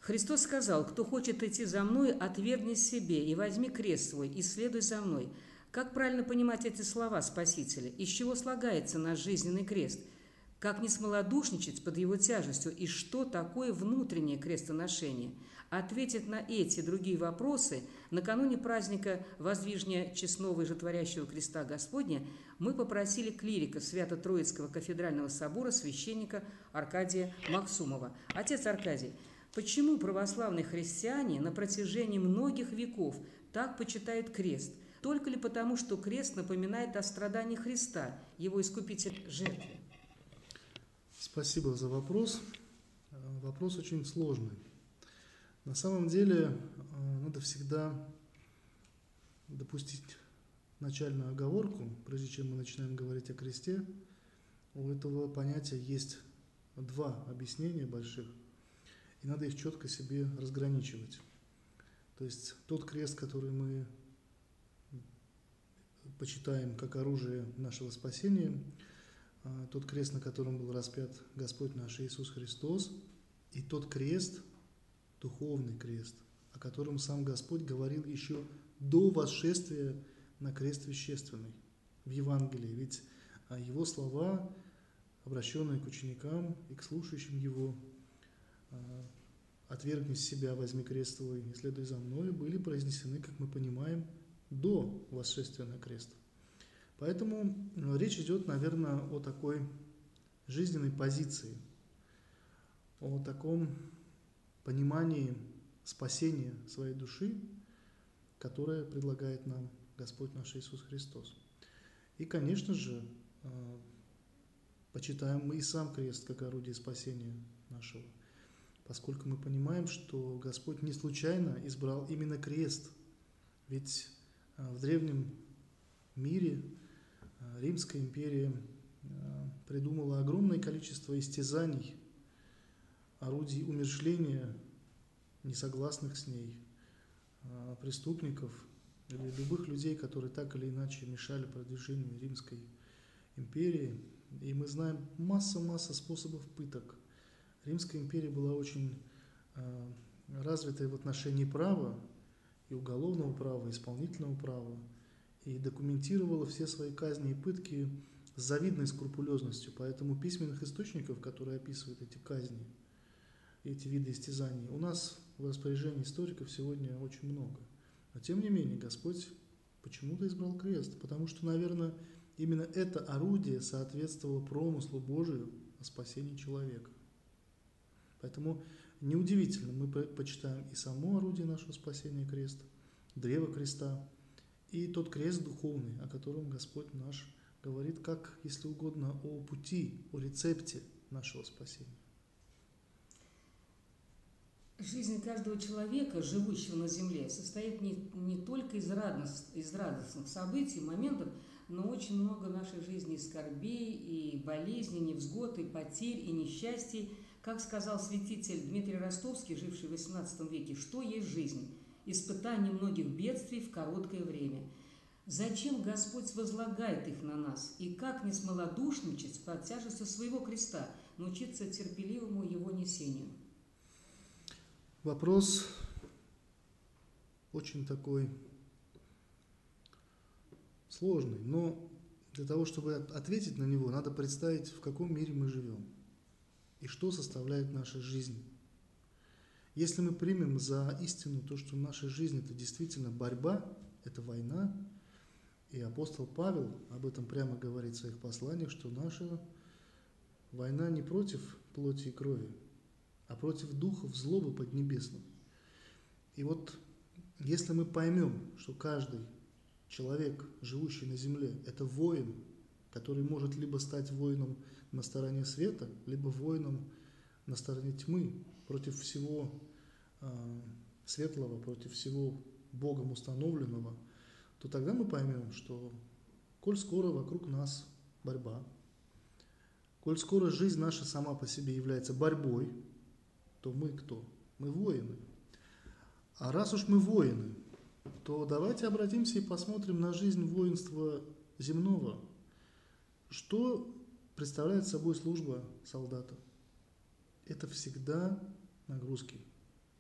Христос сказал: «Кто хочет идти за мной, отвергни себе и возьми крест свой, и следуй за мной». Как правильно понимать эти слова Спасителя? Из чего слагается наш жизненный крест? Как не смолодушничать под его тяжестью? И что такое внутреннее крестоношение? Ответить на эти и другие вопросы накануне праздника воздвижения честного и животворящего креста Господня мы попросили клирика Свято-Троицкого кафедрального собора священника Аркадия Максумова. Отец Аркадий, почему православные христиане на протяжении многих веков так почитают крест? Только ли потому, что крест напоминает о страдании Христа, его искупительной жертве? Спасибо за вопрос. Вопрос очень сложный. На самом деле надо всегда допустить начальную оговорку, прежде чем мы начинаем говорить о кресте. У этого понятия есть два объяснения больших, и надо их четко себе разграничивать. То есть тот крест, который мы почитаем как оружие нашего спасения, тот крест, на котором был распят Господь наш Иисус Христос, и тот крест, духовный крест, о котором сам Господь говорил еще до восшествия на крест вещественный в Евангелии. Ведь Его слова, обращенные к ученикам и к слушающим Его, «Отвергни себя, возьми крест твой и следуй за мной», были произнесены, как мы понимаем, до восшествия на крест. Поэтому речь идет, наверное, о такой жизненной позиции, о таком понимании спасения своей души, которое предлагает нам Господь наш Иисус Христос. И, конечно же, почитаем мы и сам крест как орудие спасения нашего, поскольку мы понимаем, что Господь не случайно избрал именно крест. Ведь в древнем мире Римская империя придумала огромное количество истязаний, орудий умерщвления несогласных с ней, преступников или любых людей, которые так или иначе мешали продвижению Римской империи. И мы знаем масса способов пыток. Римская империя была очень развитая в отношении права, и уголовного права, и исполнительного права, и документировала все свои казни и пытки с завидной скрупулезностью. Поэтому письменных источников, которые описывают эти казни, эти виды истязаний, у нас в распоряжении историков сегодня очень много. Но тем не менее Господь почему-то избрал крест, потому что, наверное, именно это орудие соответствовало промыслу Божию о спасении человека. Поэтому неудивительно, мы почитаем и само орудие нашего спасения крест, древо креста, и тот крест духовный, о котором Господь наш говорит, как, если угодно, о пути, о рецепте нашего спасения. Жизнь каждого человека, живущего на земле, состоит не только из радостных событий, моментов, но очень много нашей жизни и скорбей, и болезней, невзгод, и потерь, и несчастий. Как сказал святитель Дмитрий Ростовский, живший в XVIII веке, что есть жизнь? Испытание многих бедствий в короткое время. Зачем Господь возлагает их на нас? И как не смолодушничать под тяжестью своего креста, научиться терпеливому его несению? Вопрос очень такой сложный, но для того, чтобы ответить на него, надо представить, в каком мире мы живем и что составляет наша жизнь. Если мы примем за истину то, что наша жизнь – это действительно борьба, это война, и апостол Павел об этом прямо говорит в своих посланиях, что наша война не против плоти и крови, а против духов злобы поднебесных. И вот если мы поймем, что каждый человек, живущий на земле, это воин, который может либо стать воином на стороне света, либо воином на стороне тьмы, против всего светлого, против всего Богом установленного, то тогда мы поймем, что коль скоро вокруг нас борьба, коль скоро жизнь наша сама по себе является борьбой, то мы кто? Мы воины. А раз уж мы воины, то давайте обратимся и посмотрим на жизнь воинства земного. Что представляет собой служба солдата? Это всегда нагрузки,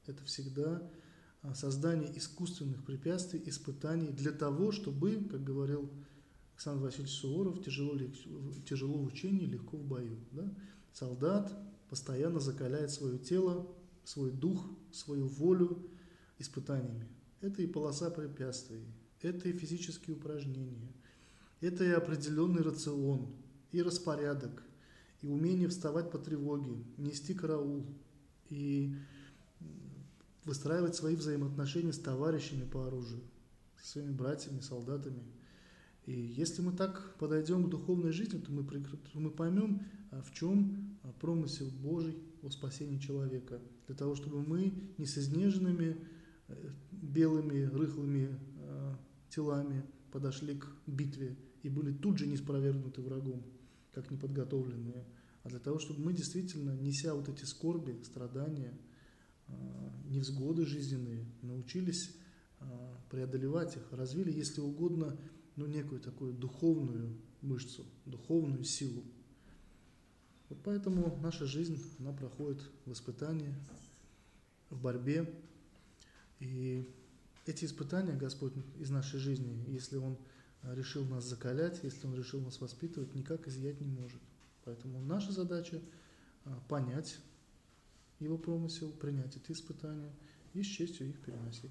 Это всегда создание искусственных препятствий, испытаний для того, чтобы, как говорил Александр Васильевич Суворов, тяжело в учении, легко в бою. Да? Солдат постоянно закаляет свое тело, свой дух, свою волю испытаниями. Это и полоса препятствий, это и физические упражнения, это и определенный рацион, и распорядок, и умение вставать по тревоге, нести караул, и выстраивать свои взаимоотношения с товарищами по оружию, со своими братьями, солдатами. И если мы так подойдем к духовной жизни, то мы поймем, в чем промысел Божий о спасении человека. Для того, чтобы мы не с изнеженными белыми рыхлыми телами подошли к битве и были тут же неспровергнуты врагом, как неподготовленные, а для того, чтобы мы действительно, неся вот эти скорби, страдания, невзгоды жизненные, научились преодолевать их, развили, если угодно, некую такую духовную мышцу, духовную силу. Вот поэтому наша жизнь, она проходит в испытании, в борьбе. И эти испытания Господь из нашей жизни, если Он решил нас закалять, если Он решил нас воспитывать, никак изъять не может. Поэтому наша задача понять Его промысел, принять эти испытания и с честью их переносить.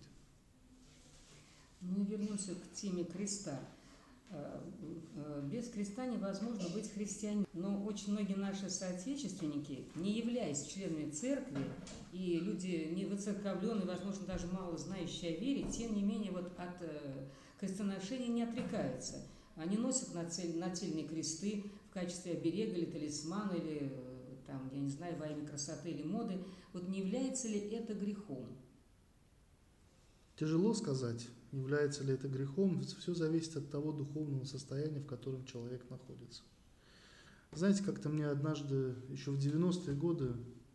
Ну и вернемся к теме креста. Без креста невозможно быть христианином. Но очень многие наши соотечественники, не являясь членами церкви, и люди не воцерковленные, возможно, даже мало знающие о вере, тем не менее вот от крестоношения не отрекаются. Они носят нательные кресты в качестве оберега или талисмана, или, там, я не знаю, во имя красоты или моды. Вот не является ли это грехом? Тяжело сказать, является ли это грехом, ведь все зависит от того духовного состояния, в котором человек находится. Знаете, как-то мне однажды, еще в 90-е годы,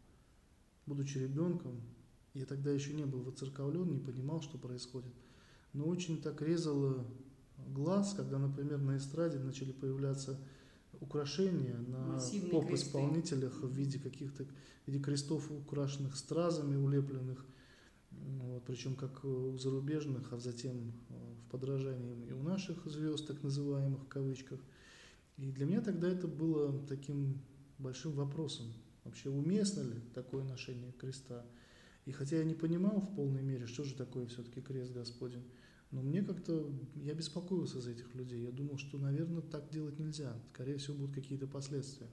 будучи ребенком, я тогда еще не был воцерковлен, не понимал, что происходит, но очень так резало глаз, когда, например, на эстраде начали появляться украшения на поп-исполнителях в виде каких-то, в виде крестов, украшенных стразами, улепленных, вот, причем как у зарубежных, а затем в подражании и у наших звезд, так называемых в кавычках. И для меня тогда это было таким большим вопросом, вообще уместно ли такое ношение креста. И хотя я не понимал в полной мере, что же такое все-таки крест Господень, но мне как-то, я беспокоился за этих людей. Я думал, что, наверное, так делать нельзя. Скорее всего, будут какие-то последствия.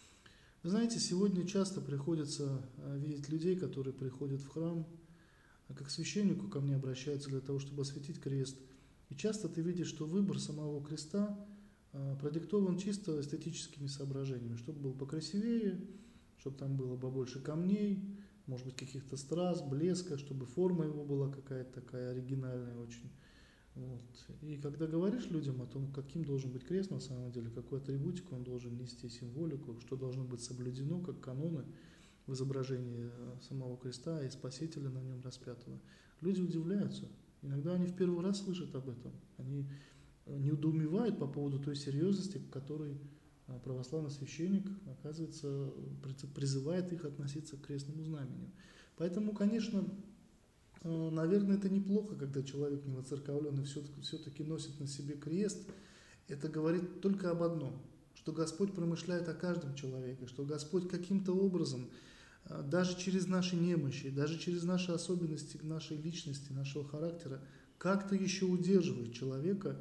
Вы знаете, сегодня часто приходится видеть людей, которые приходят в храм, а как священнику ко мне обращаются для того, чтобы осветить крест. И часто ты видишь, что выбор самого креста продиктован чисто эстетическими соображениями, чтобы был покрасивее, чтобы там было побольше камней, может быть, каких-то страз, блеска, чтобы форма его была какая-то такая оригинальная очень. Вот. И когда говоришь людям о том, каким должен быть крест на самом деле, какую атрибутику он должен нести, символику, что должно быть соблюдено, как каноны в изображении самого креста и Спасителя на нем распятого, люди удивляются. Иногда они в первый раз слышат об этом. Они недоумевают по поводу той серьезности, к которой православный священник, оказывается, призывает их относиться к крестному знамению. Поэтому, конечно, наверное, это неплохо, когда человек невоцерковленный все-таки носит на себе крест. Это говорит только об одном, что Господь промышляет о каждом человеке, что Господь каким-то образом, даже через наши немощи, даже через наши особенности нашей личности, нашего характера, как-то еще удерживает человека,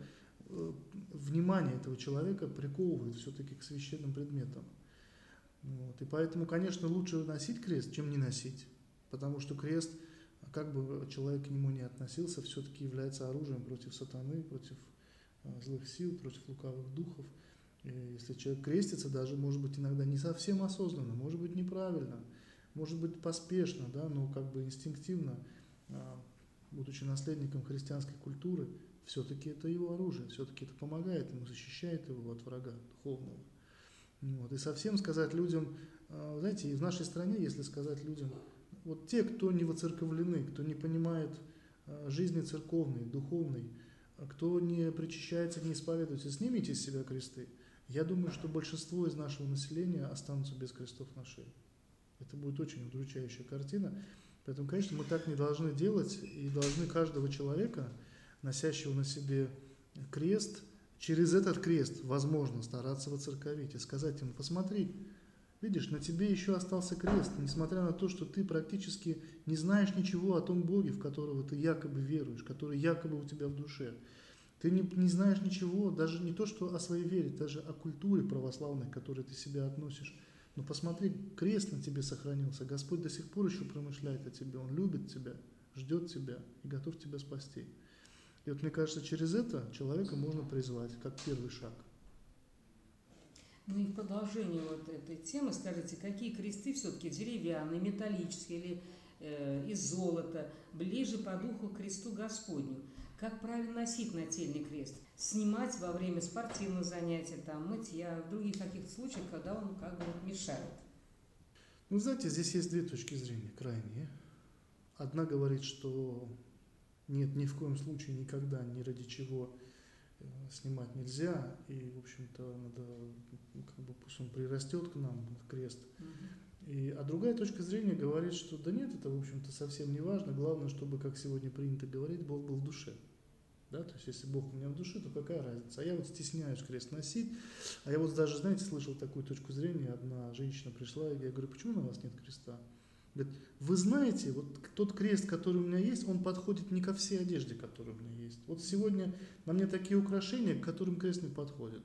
внимание этого человека приковывает все-таки к священным предметам. Вот. И поэтому, конечно, лучше носить крест, чем не носить, потому что крест, как бы человек к нему ни относился, все-таки является оружием против сатаны, против злых сил, против лукавых духов. И если человек крестится, даже, может быть, иногда не совсем осознанно, может быть, неправильно, может быть, поспешно, да, но как бы инстинктивно, будучи наследником христианской культуры, все-таки это его оружие, все-таки это помогает ему, защищает его от врага духовного. Вот. И совсем сказать людям, знаете, и в нашей стране, если сказать людям, вот те, кто не воцерковлены, кто не понимает жизни церковной, духовной, кто не причащается, не исповедуется, снимите с себя кресты. Я думаю, что большинство из нашего населения останутся без крестов на шее. Это будет очень удручающая картина, Поэтому, конечно, мы так не должны делать, и должны каждого человека, носящего на себе крест, через этот крест, возможно, стараться воцерковить и сказать ему: посмотри, видишь, на тебе еще остался крест, несмотря на то, что ты практически не знаешь ничего о том Боге, в которого ты якобы веруешь, который якобы у тебя в душе. Ты не знаешь ничего, даже не то, что о своей вере, даже о культуре православной, к которой ты себя относишь. Но посмотри, крест на тебе сохранился. Господь до сих пор еще промышляет о тебе. Он любит тебя, ждет тебя и готов тебя спасти. И вот мне кажется, через это человека можно призвать, как первый шаг. Ну и в продолжение вот этой темы скажите, какие кресты все-таки деревянные, металлические или из золота, ближе по духу к кресту Господню? Как правильно носить нательный крест? Снимать во время спортивных занятий, там, мытья, в других каких-то случаях, когда он как бы мешает? Ну, знаете, здесь есть две точки зрения крайние. Одна говорит, что нет, ни в коем случае, никогда, ни ради чего снимать нельзя, и, в общем-то, надо, как бы, пусть он прирастет к нам, крест. А другая точка зрения говорит, что да нет, это, в общем-то, совсем не важно, главное, чтобы, как сегодня принято говорить, Бог был в душе. Да? То есть, если Бог у меня в душе, то какая разница? А я вот стесняюсь крест носить, а я вот даже, знаете, слышал такую точку зрения, одна женщина пришла, и я говорю: почему на вас нет креста? Говорит: вы знаете, вот тот крест, который у меня есть, он подходит не ко всей одежде, которая у меня есть. Вот сегодня на мне такие украшения, к которым крест не подходит.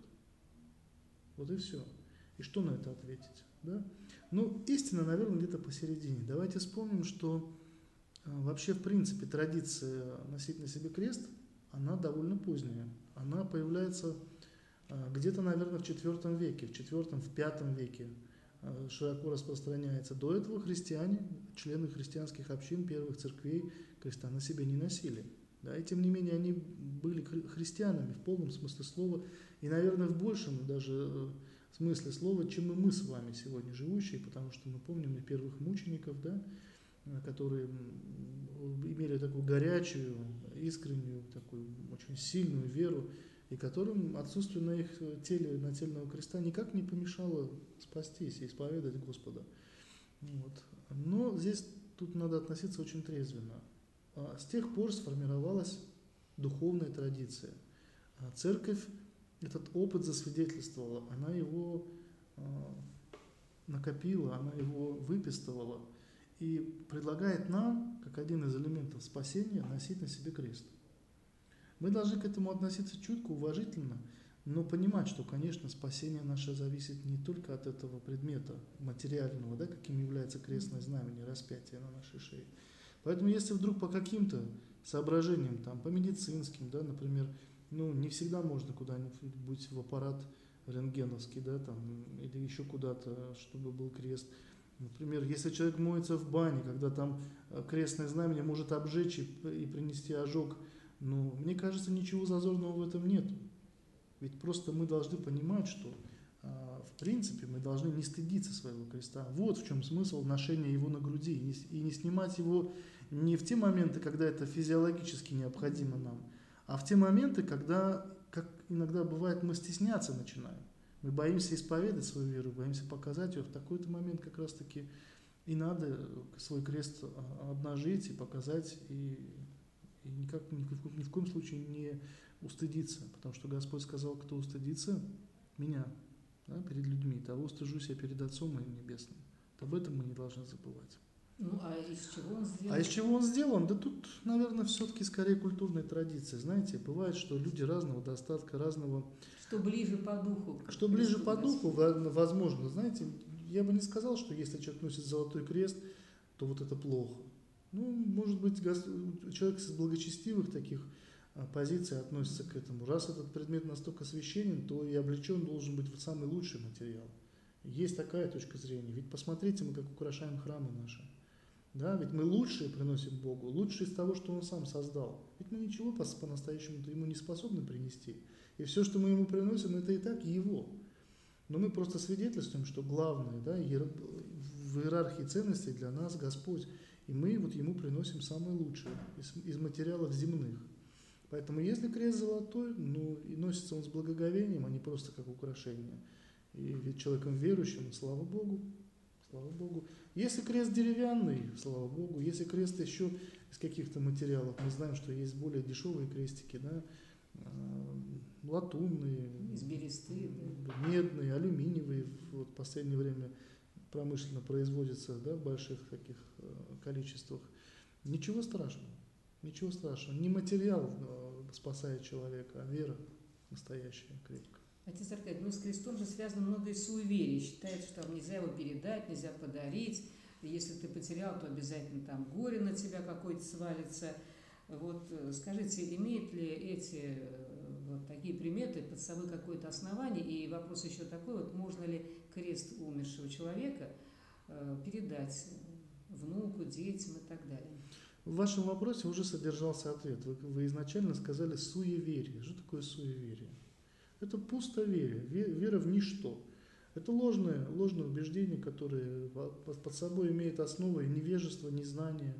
Вот и все. И что на это ответить? Да? Ну, истина, наверное, где-то посередине. Давайте вспомним, что вообще, в принципе, традиция носить на себе крест, она довольно поздняя. Она появляется где-то, наверное, в IV веке, в IV, в V веке широко распространяется. До этого христиане, члены христианских общин, первых церквей, креста на себе не носили. Да, и тем не менее они были христианами в полном смысле слова, и, наверное, в большем даже смысле слова, чем и мы с вами сегодня живущие, потому что мы помним и первых мучеников, да, которые имели такую горячую, искреннюю, такую очень сильную веру, и которым отсутствие на их теле нательного креста никак не помешало спастись и исповедать Господа. Вот. Но здесь тут надо относиться очень трезвенно. С тех пор сформировалась духовная традиция. Церковь этот опыт засвидетельствовала, она его накопила, она его выписывала и предлагает нам, как один из элементов спасения, носить на себе крест. Мы должны к этому относиться чутко, уважительно, но понимать, что, конечно, спасение наше зависит не только от этого предмета материального, да, каким является крестное знамение, распятие на нашей шее. Поэтому, если вдруг по каким-то соображениям, там, по медицинским, да, например, не всегда можно куда-нибудь в аппарат рентгеновский, да, там, или еще куда-то, чтобы был крест. Например, если человек моется в бане, когда там крестное знамение может обжечь и принести ожог, мне кажется, ничего зазорного в этом нет. Ведь просто мы должны понимать, что в принципе мы должны не стыдиться своего креста. Вот в чем смысл ношения его на груди. И не снимать его не в те моменты, когда это физиологически необходимо нам, а в те моменты, когда, как иногда бывает, мы стесняться начинаем. Мы боимся исповедать свою веру, боимся показать ее. В такой-то момент как раз-таки и надо свой крест обнажить и показать, и никак, ни в коем случае не устыдиться, потому что Господь сказал: кто устыдится меня, да, перед людьми, того устыжусь я перед Отцом моим Небесным. Вот об этом мы не должны забывать. А из чего он сделан? А из чего он сделан? Да тут, наверное, все-таки скорее культурная традиция. Знаете, бывает, что люди разного достатка, разного... Что ближе по духу. Что ближе по духу, возможно. Знаете, я бы не сказал, что если человек носит золотой крест, то вот это плохо. Может быть, человек из благочестивых таких позиций относится к этому. Раз этот предмет настолько священен, то и облечен должен быть в самый лучший материал. Есть такая точка зрения. Ведь посмотрите, мы как украшаем храмы наши. Да, ведь мы лучшее приносим Богу, лучшее из того, что Он сам создал. Ведь мы ничего по-настоящему Ему не способны принести. И все, что мы Ему приносим, это и так Его. Но мы просто свидетельствуем, что главное, да, в иерархии ценностей для нас Господь. И мы вот Ему приносим самое лучшее из материалов земных. Поэтому если крест золотой, и носится он с благоговением, а не просто как украшение. И ведь человеком верующим, слава Богу, слава Богу. Если крест деревянный, слава Богу. Если крест еще из каких-то материалов, мы знаем, что есть более дешевые крестики, да, латунные, Из бересты, да. медные, алюминиевые. Вот в последнее время промышленно производятся, да, в больших таких количествах. Ничего страшного. Ничего страшного. Не материал спасает человека, а вера настоящая, крепкая. Отец Аркадий, ну с крестом же связано многое суеверие. Считается, что там нельзя его передать, нельзя подарить. Если ты потерял, то обязательно там горе на тебя какое-то свалится. Вот скажите, имеют ли эти вот такие приметы под собой какое-то основание? И вопрос еще такой, вот можно ли крест умершего человека передать внуку, детям и так далее? В вашем вопросе уже содержался ответ. Вы изначально сказали суеверие. Что такое суеверие? Это пустоверие, вера в ничто. Это ложное убеждение, которое под собой имеет основы невежества, незнания,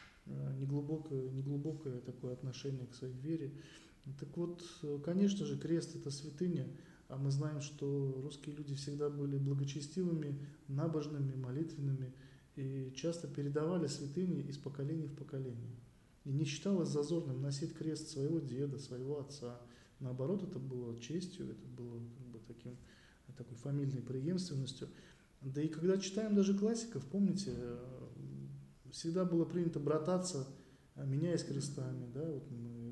неглубокое такое отношение к своей вере. Так вот, конечно же, крест – это святыня, а мы знаем, что русские люди всегда были благочестивыми, набожными, молитвенными и часто передавали святыни из поколения в поколение. И не считалось зазорным носить крест своего деда, своего отца. Наоборот, это было честью, это было как бы такой фамильной преемственностью. Да и когда читаем даже классиков, помните, всегда было принято брататься, меняясь крестами. Да? Вот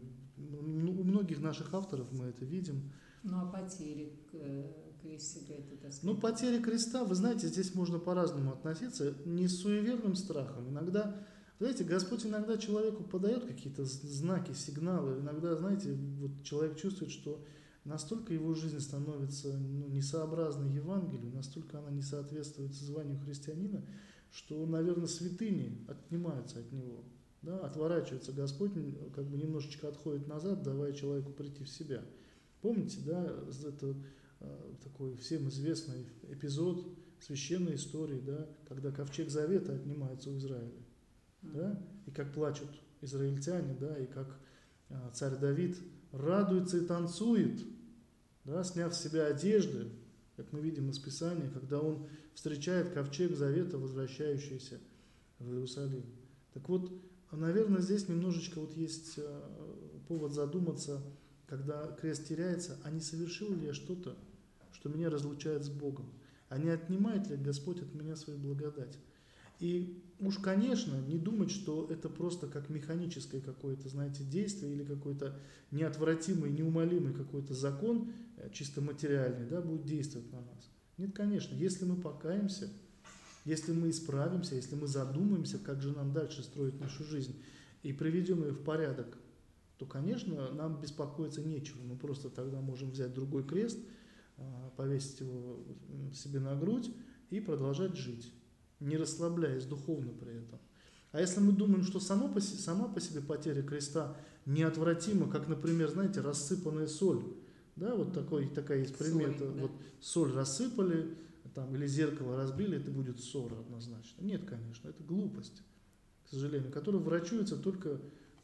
у многих наших авторов мы это видим. Ну а потери крестика это, так сказать? Ну, потери креста, вы знаете, здесь можно по-разному относиться, не с суеверным страхом. Иногда, знаете, Господь иногда человеку подает какие-то знаки, сигналы. Иногда, знаете, вот человек чувствует, что настолько его жизнь становится несообразной Евангелию, настолько она не соответствует званию христианина, что, наверное, святыни отнимаются от него. Да, отворачивается Господь, как бы немножечко отходит назад, давая человеку прийти в себя. Помните, да, это такой всем известный эпизод священной истории, да, когда ковчег завета отнимается у Израиля, да, и как плачут израильтяне, да, и как царь Давид радуется и танцует, да, сняв с себя одежды, как мы видим из Писания, когда он встречает ковчег завета, возвращающийся в Иерусалим. Так вот, наверное, здесь немножечко вот есть повод задуматься, когда крест теряется, а не совершил ли я что-то, что меня разлучает с Богом? А не отнимает ли Господь от меня свою благодать? И уж, конечно, не думать, что это просто как механическое какое-то, знаете, действие или какой-то неотвратимый, неумолимый какой-то закон, чисто материальный, да, будет действовать на нас. Нет, конечно, если мы покаемся, если мы исправимся, если мы задумаемся, как же нам дальше строить нашу жизнь, и приведем ее в порядок, то, конечно, нам беспокоиться нечего. Мы просто тогда можем взять другой крест, повесить его себе на грудь и продолжать жить, не расслабляясь духовно при этом. А если мы думаем, что сама по себе потеря креста неотвратима, как, например, знаете, рассыпанная соль, да, вот такая есть примета, Соль, да. вот соль рассыпали, там, или зеркало разбили, это будет ссора однозначно. Нет, конечно, это глупость, к сожалению, которая врачуется только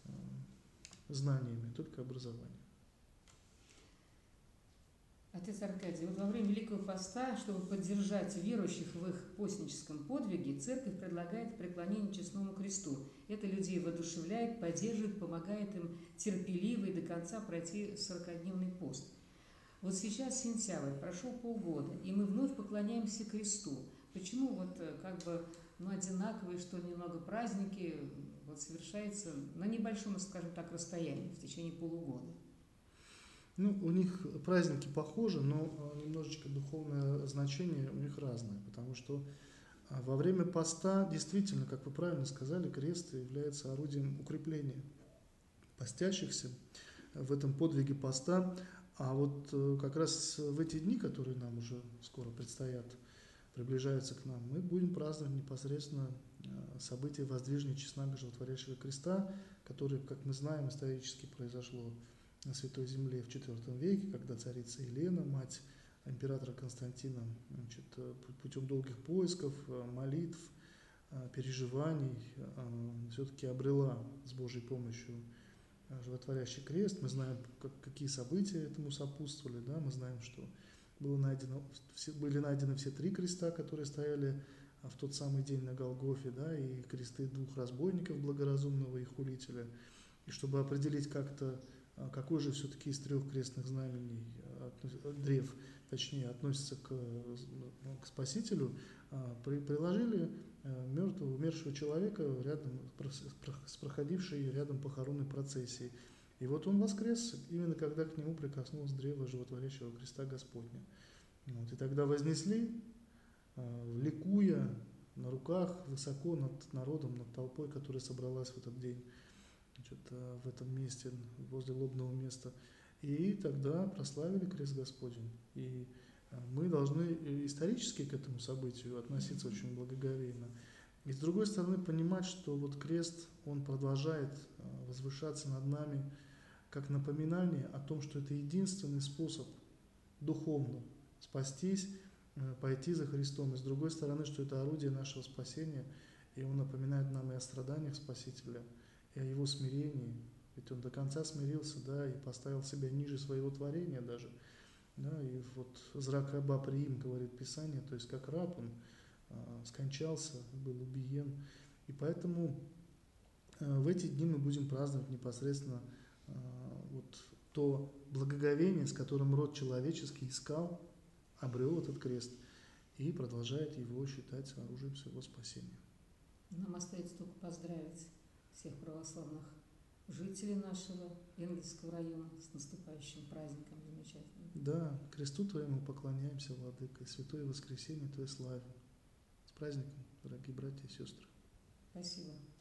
знаниями, только образованием. Отец Аркадий, вот во время Великого Поста, чтобы поддержать верующих в их постническом подвиге, Церковь предлагает преклонение честному кресту. Это людей воодушевляет, поддерживает, помогает им терпеливо и до конца пройти 40-дневный пост. Вот сейчас сентябрь, прошел полгода, и мы вновь поклоняемся кресту. Почему вот как бы одинаковые, что ли, немного праздники вот совершаются на небольшом, скажем так, расстоянии в течение полугода? Ну, у них праздники похожи, но немножечко духовное значение у них разное, потому что во время поста действительно, как вы правильно сказали, крест является орудием укрепления постящихся в этом подвиге поста. А вот как раз в эти дни, которые нам уже скоро предстоят, приближаются к нам, мы будем праздновать непосредственно событие воздвижения честного животворящего креста, которое, как мы знаем, исторически произошло на Святой Земле в IV веке, когда царица Елена, мать императора Константина, путем долгих поисков, молитв, переживаний, все-таки обрела с Божьей помощью животворящий крест. Мы знаем, какие события этому сопутствовали. Да? Мы знаем, что были найдены все 3 креста, которые стояли в тот самый день на Голгофе, да, и кресты двух разбойников, благоразумного и хулителя, и чтобы определить как-то, какой же все-таки из трех крестных знамений, древ, точнее, относится к Спасителю, приложили мертвого, умершего человека рядом с проходившей рядом похоронной процессией. И вот он воскрес, именно когда к нему прикоснулось древо животворящего креста Господня. Вот, и тогда вознесли, ликуя на руках, высоко над народом, над толпой, которая собралась в этот день, значит, в этом месте, возле лобного места. И тогда прославили крест Господень. И мы должны исторически к этому событию относиться очень благоговейно. И с другой стороны понимать, что вот крест, он продолжает возвышаться над нами, как напоминание о том, что это единственный способ духовно спастись, пойти за Христом. И с другой стороны, что это орудие нашего спасения, и он напоминает нам и о страданиях Спасителя, и о его смирении. Ведь он до конца смирился, да, и поставил себя ниже своего творения даже. Да, и вот «зрак раба приим», говорит Писание, то есть как раб он скончался, был убиен. И поэтому в эти дни мы будем праздновать непосредственно вот то благоговение, с которым род человеческий искал, обрел этот крест и продолжает его считать оружием своего спасения. Нам остается только поздравить всех православных жителей нашего Энгельского района с наступающим праздником замечательным. Да, кресту Твоему поклоняемся, Владыка, и святое воскресенье Твое славим. С праздником, дорогие братья и сестры. Спасибо.